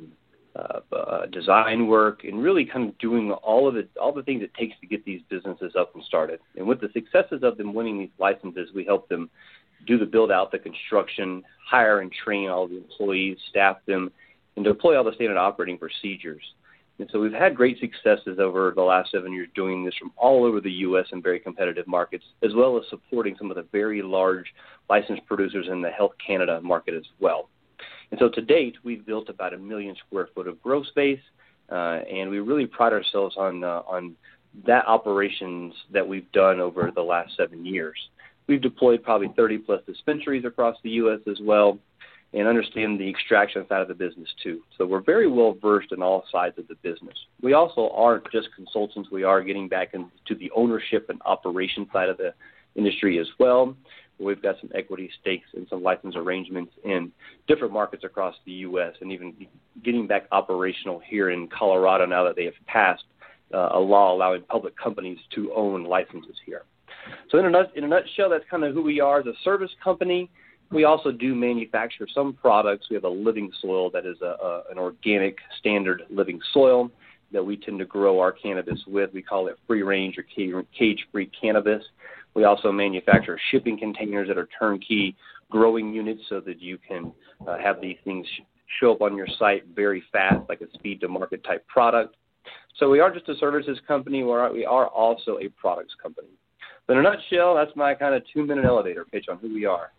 uh, uh, design work, and really kind of doing all of it, all the things it takes to get these businesses up and started. And with the successes of them winning these licenses, we help them do the build out, the construction, hire and train all the employees, staff them, and deploy all the standard operating procedures. And so we've had great successes over the last seven years doing this from all over the U S in very competitive markets, as well as supporting some of the very large licensed producers in the Health Canada market as well. And so to date, we've built about a million square foot of grow space, uh, and we really pride ourselves on uh, on that operations that we've done over the last seven years. We've deployed probably thirty plus dispensaries across the U S as well, and understand the extraction side of the business too. So we're very well versed in all sides of the business. We also aren't just consultants. We are getting back into the ownership and operation side of the industry as well. We've got some equity stakes and some license arrangements in different markets across the U S, and even getting back operational here in Colorado now that they have passed uh, a law allowing public companies to own licenses here. So in a, nut, in a nutshell, that's kind of who we are as a service company. We also do manufacture some products. We have a living soil that is a, a, an organic standard living soil that we tend to grow our cannabis with. We call it free-range or cage-free cannabis. We also manufacture shipping containers that are turnkey growing units so that you can uh, have these things sh- show up on your site very fast, like a speed-to-market type product. So we aren't just a services company. We're, we are also a products company. But in a nutshell, that's my kind of two-minute elevator pitch on who we are.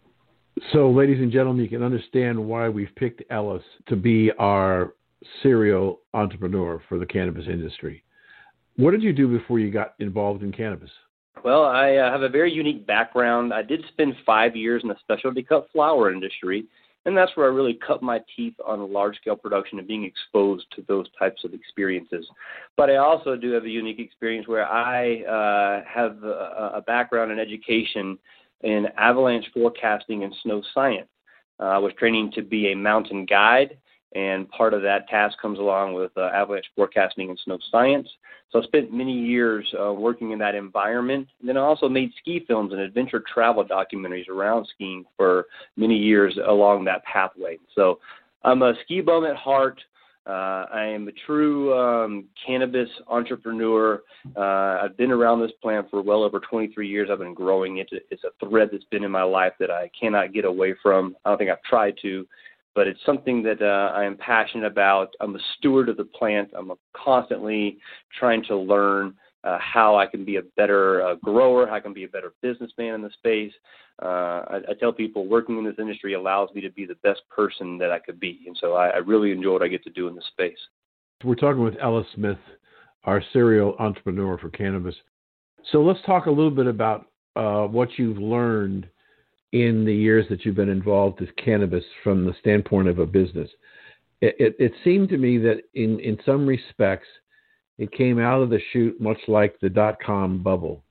So, ladies and gentlemen, you can understand why we've picked Ellis to be our serial entrepreneur for the cannabis industry. What did you do before you got involved in cannabis? Well, I uh, have a very unique background. I did spend five years in the specialty cut flower industry, and that's where I really cut my teeth on large-scale production and being exposed to those types of experiences. But I also do have a unique experience where I uh, have a, a background in education in avalanche forecasting and snow science. Uh, I was training to be a mountain guide, and part of that task comes along with uh, avalanche forecasting and snow science. So I spent many years uh, working in that environment. And then I also made ski films and adventure travel documentaries around skiing for many years along that pathway. So I'm a ski bum at heart. Uh, I am a true um, cannabis entrepreneur. Uh, I've been around this plant for well over twenty-three years. I've been growing it. It's a thread that's been in my life that I cannot get away from. I don't think I've tried to, but it's something that uh, I am passionate about. I'm a steward of the plant. I'm constantly trying to learn uh, how I can be a better uh, grower, how I can be a better businessman in the space. Uh, I, I tell people working in this industry allows me to be the best person that I could be. And so I, I really enjoy what I get to do in this space. We're talking with Ellis Smith, our serial entrepreneur for cannabis. So let's talk a little bit about uh, what you've learned in the years that you've been involved with cannabis from the standpoint of a business. It, it, it seemed to me that in, in some respects, it came out of the chute much like the dot-com bubble.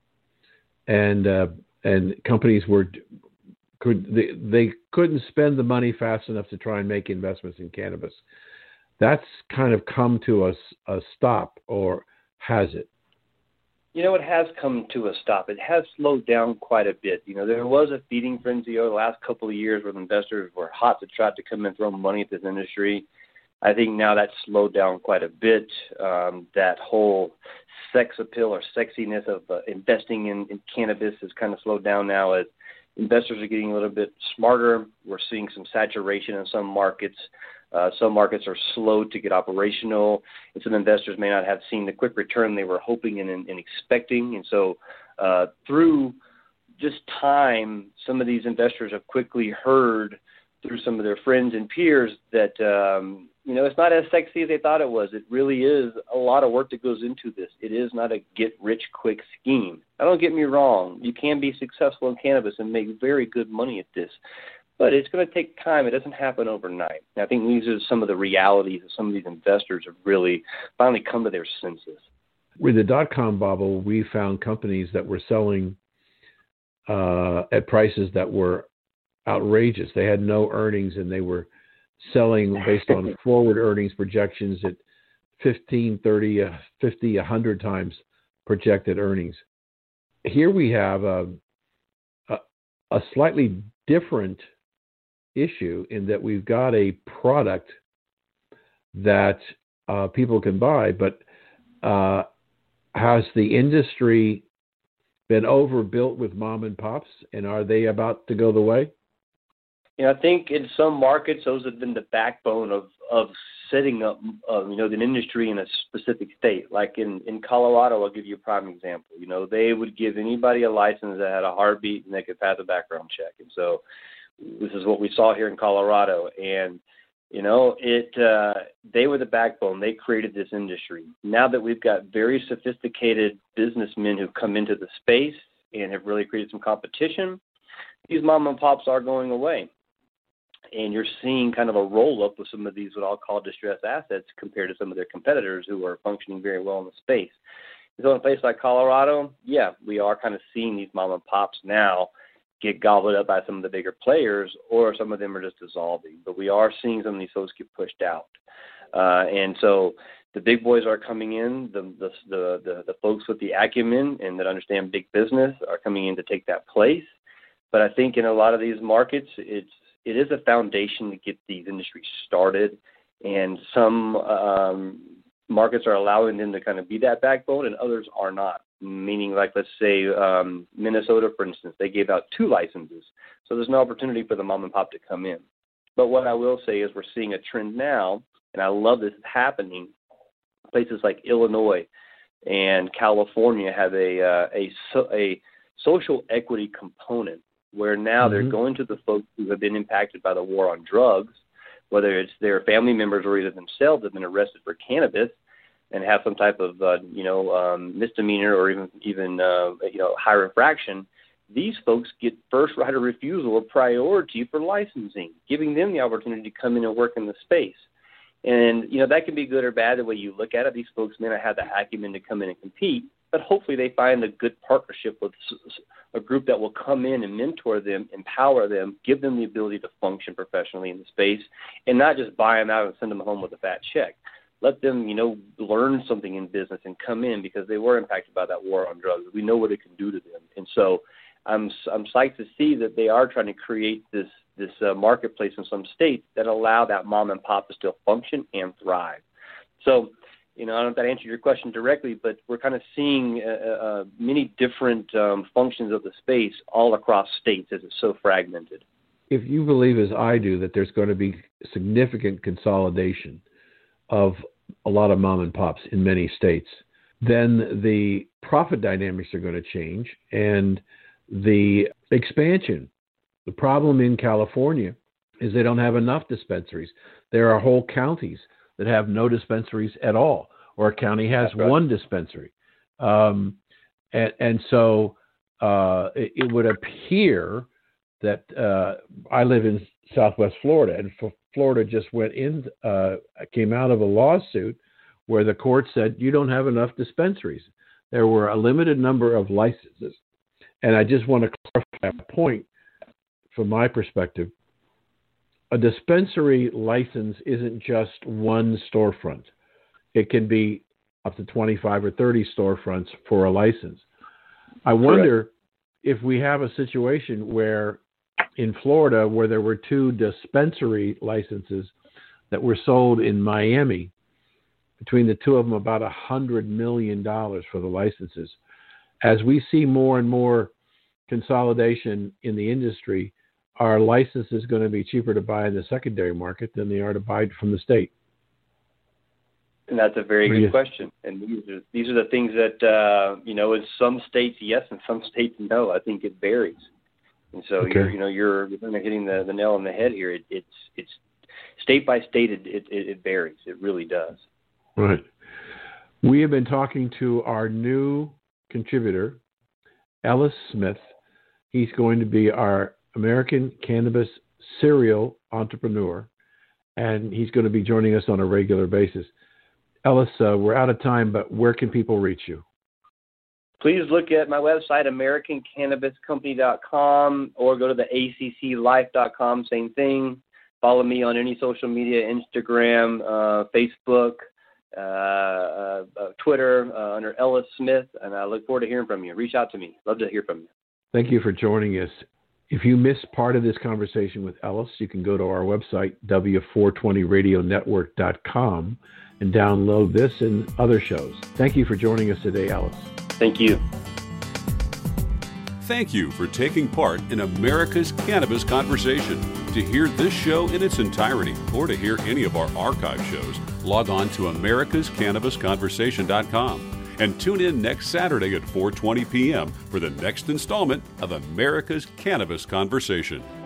And uh, and companies were could they, they couldn't spend the money fast enough to try and make investments in cannabis. That's kind of come to a, a stop, or has it? You know, it has come to a stop. It has slowed down quite a bit. You know, there was a feeding frenzy over the last couple of years where investors were hot to try to come and throw money at this industry. I think now that's slowed down quite a bit. Um, that whole sex appeal or sexiness of uh, investing in, in cannabis has kind of slowed down now as investors are getting a little bit smarter. We're seeing some saturation in some markets. Uh, some markets are slow to get operational, and some investors may not have seen the quick return they were hoping and, and expecting. And so uh, through just time, some of these investors have quickly heard through some of their friends and peers that, um, you know, it's not as sexy as they thought it was. It really is a lot of work that goes into this. It is not a get-rich-quick scheme. Now, don't get me wrong. You can be successful in cannabis and make very good money at this. But it's going to take time. It doesn't happen overnight. And I think these are some of the realities that some of these investors have really finally come to their senses. With the dot-com bubble, we found companies that were selling uh, at prices that were outrageous. They had no earnings, and they were selling based on forward earnings projections at fifteen, thirty, fifty, one hundred times projected earnings. Here we have a, a, a slightly different issue in that we've got a product that uh, people can buy. But uh, has the industry been overbuilt with mom and pops, and are they about to go the way? You know, I think in some markets, those have been the backbone of, of setting up, uh, you know, an industry in a specific state. Like in, in Colorado, I'll give you a prime example. You know, they would give anybody a license that had a heartbeat and they could pass a background check. And so this is what we saw here in Colorado. And, you know, it uh, they were the backbone. They created this industry. Now that we've got very sophisticated businessmen who've come into the space and have really created some competition, these mom and pops are going away. And you're seeing kind of a roll-up with some of these what I'll call distressed assets compared to some of their competitors who are functioning very well in the space. So in a place like Colorado, yeah, we are kind of seeing these mom and pops now get gobbled up by some of the bigger players, or some of them are just dissolving. But we are seeing some of these folks get pushed out. Uh, and so the big boys are coming in. The, the, the, the, the folks with the acumen and that understand big business are coming in to take that place. But I think in a lot of these markets, it's it is a foundation to get these industries started. And some um, markets are allowing them to kind of be that backbone, and others are not. Meaning, like, let's say um, Minnesota, for instance, they gave out two licenses. So there's no opportunity for the mom and pop to come in. But what I will say is we're seeing a trend now, and I love this happening. Places like Illinois and California have a uh, a, so, a social equity component where now mm-hmm. they're going to the folks who have been impacted by the war on drugs, whether it's their family members or either themselves have been arrested for cannabis and have some type of, uh, you know, um, misdemeanor or even, even uh, you know, higher infraction. These folks get first right of refusal or priority for licensing, giving them the opportunity to come in and work in the space. And, you know, that can be good or bad the way you look at it. These folks may not have the acumen to come in and compete, but hopefully they find a good partnership with a group that will come in and mentor them, empower them, give them the ability to function professionally in the space, and not just buy them out and send them home with a fat check. Let them, you know, learn something in business and come in because they were impacted by that war on drugs. We know what it can do to them. And so I'm I'm psyched to see that they are trying to create this this uh, marketplace in some states that allow that mom and pop to still function and thrive. So, you know, I don't know if that answered your question directly, but we're kind of seeing uh, uh, many different um, functions of the space all across states as it's so fragmented. If you believe, as I do, that there's going to be significant consolidation of a lot of mom and pops in many states, then the profit dynamics are going to change and the expansion. The problem in California is they don't have enough dispensaries. There are whole counties that have no dispensaries at all, or a county has right. one dispensary. Um, and, and so uh, it, it would appear that uh, I live in Southwest Florida, and for Florida just went in, uh, came out of a lawsuit where the court said you don't have enough dispensaries. There were a limited number of licenses. And I just want to clarify a point from my perspective. A dispensary license isn't just one storefront. It can be up to twenty-five or thirty storefronts for a license. I wonder Correct. If we have a situation where in Florida, where there were two dispensary licenses that were sold in Miami, between the two of them about one hundred million dollars for the licenses. As we see more and more consolidation in the industry, are licenses going to be cheaper to buy in the secondary market than they are to buy from the state? And that's a very good question. And these are, these are the things that, uh, you know, in some states, yes, in some states, no. I think it varies. And so, okay. you're, you know, you're, you're kind of hitting the, the nail on the head here. It, it's it's state by state, it, it, it varies. It really does. Right. We have been talking to our new contributor, Ellis Smith. He's going to be our American cannabis serial entrepreneur, and he's going to be joining us on a regular basis. Ellis, uh, we're out of time, but where can people reach you? Please look at my website, American Cannabis Company dot com, or go to the A C C life dot com, same thing. Follow me on any social media, Instagram, uh, Facebook, uh, uh, uh, Twitter, uh, under Ellis Smith, and I look forward to hearing from you. Reach out to me. Love to hear from you. Thank you for joining us If you missed part of this conversation with Ellis, you can go to our website, W four twenty radio network dot com, and download this and other shows. Thank you for joining us today, Ellis. Thank you. Thank you for taking part in America's Cannabis Conversation. To hear this show in its entirety or to hear any of our archive shows, log on to americas cannabis conversation dot com and tune in next Saturday at four twenty p.m. for the next installment of America's Cannabis Conversation.